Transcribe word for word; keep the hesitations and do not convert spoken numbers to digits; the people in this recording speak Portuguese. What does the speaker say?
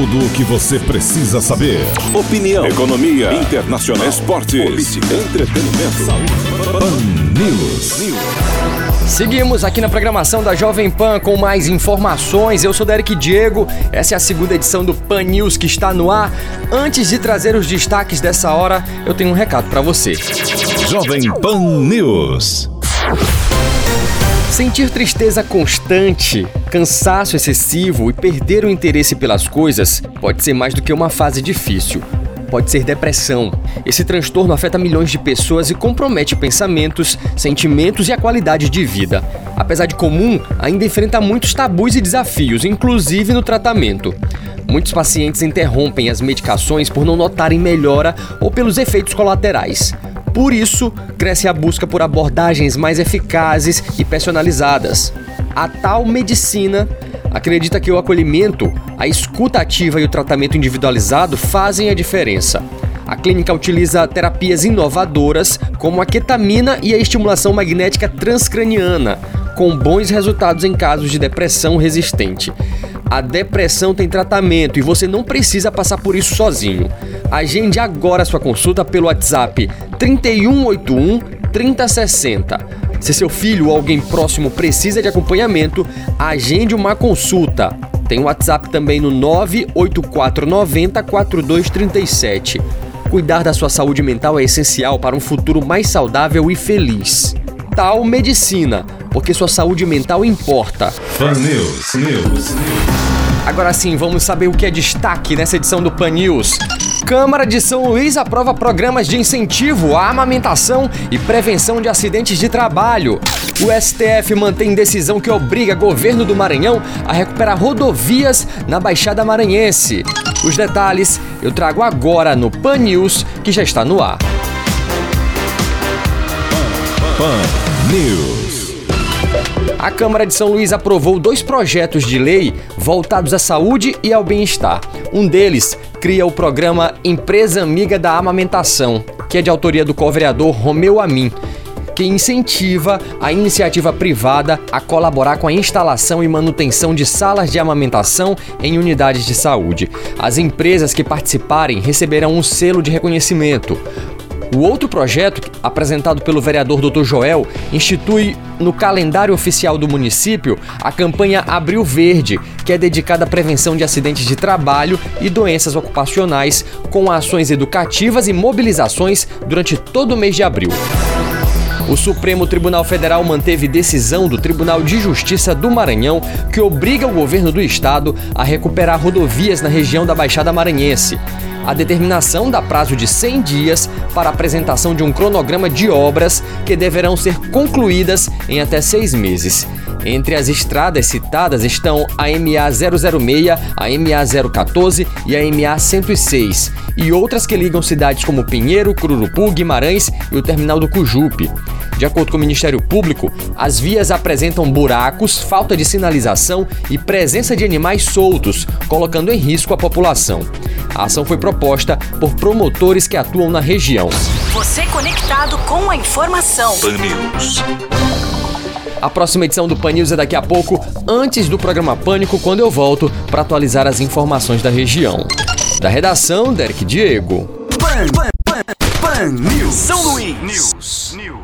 Tudo o que você precisa saber. Opinião, economia, internacional, esportes, política, entretenimento, saúde. Pan News. Seguimos aqui na programação da Jovem Pan com mais informações. Eu sou Derek Diego, essa é a segunda edição do Pan News que está no ar. Antes de trazer os destaques dessa hora, eu tenho um recado para você. Jovem Pan News. Sentir tristeza constante, cansaço excessivo e perder o interesse pelas coisas pode ser mais do que uma fase difícil. Pode ser depressão. Esse transtorno afeta milhões de pessoas e compromete pensamentos, sentimentos e a qualidade de vida. Apesar de comum, ainda enfrenta muitos tabus e desafios, inclusive no tratamento. Muitos pacientes interrompem as medicações por não notarem melhora ou pelos efeitos colaterais. Por isso, cresce a busca por abordagens mais eficazes e personalizadas. A tal medicina acredita que o acolhimento, a escuta ativa e o tratamento individualizado fazem a diferença. A clínica utiliza terapias inovadoras, como a ketamina e a estimulação magnética transcraniana, com bons resultados em casos de depressão resistente. A depressão tem tratamento e você não precisa passar por isso sozinho. Agende agora sua consulta pelo WhatsApp trinta e um oitenta e um, trinta sessenta. Se seu filho ou alguém próximo precisa de acompanhamento, agende uma consulta. Tem o WhatsApp também no nove oito quatro nove zero, quatro dois três sete. Cuidar da sua saúde mental é essencial para um futuro mais saudável e feliz. Tal medicina, porque sua saúde mental importa. Pan News, News. Agora sim, vamos saber o que é destaque nessa edição do Pan News. Câmara de São Luís aprova programas de incentivo à amamentação e prevenção de acidentes de trabalho. O S T F mantém decisão que obriga governo do Maranhão a recuperar rodovias na Baixada Maranhense. Os detalhes eu trago agora no Pan News, que já está no ar. Pan News. A Câmara de São Luís aprovou dois projetos de lei voltados à saúde e ao bem-estar. Um deles cria o programa Empresa Amiga da Amamentação, que é de autoria do co-vereador Romeu Amin, que incentiva a iniciativa privada a colaborar com a instalação e manutenção de salas de amamentação em unidades de saúde. As empresas que participarem receberão um selo de reconhecimento. O outro projeto, apresentado pelo vereador doutor Joel, institui no calendário oficial do município a campanha Abril Verde, que é dedicada à prevenção de acidentes de trabalho e doenças ocupacionais, com ações educativas e mobilizações durante todo o mês de abril. O Supremo Tribunal Federal manteve decisão do Tribunal de Justiça do Maranhão que obriga o governo do estado a recuperar rodovias na região da Baixada Maranhense. A determinação dá prazo de cem dias para a apresentação de um cronograma de obras que deverão ser concluídas em até seis meses. Entre as estradas citadas estão a M A zero zero seis, a M A zero um quatro e a M A cento e seis, e outras que ligam cidades como Pinheiro, Cururupu, Guimarães e o terminal do Cujupe. De acordo com o Ministério Público, as vias apresentam buracos, falta de sinalização e presença de animais soltos, colocando em risco a população. A ação foi proposta por promotores que atuam na região. Você conectado com a informação. Pan News. A próxima edição do Pan News é daqui a pouco, antes do programa Pânico, quando eu volto para atualizar as informações da região. Da redação, Derek Diego. Pan, Pan, Pan, Pan News. São Luís News. News.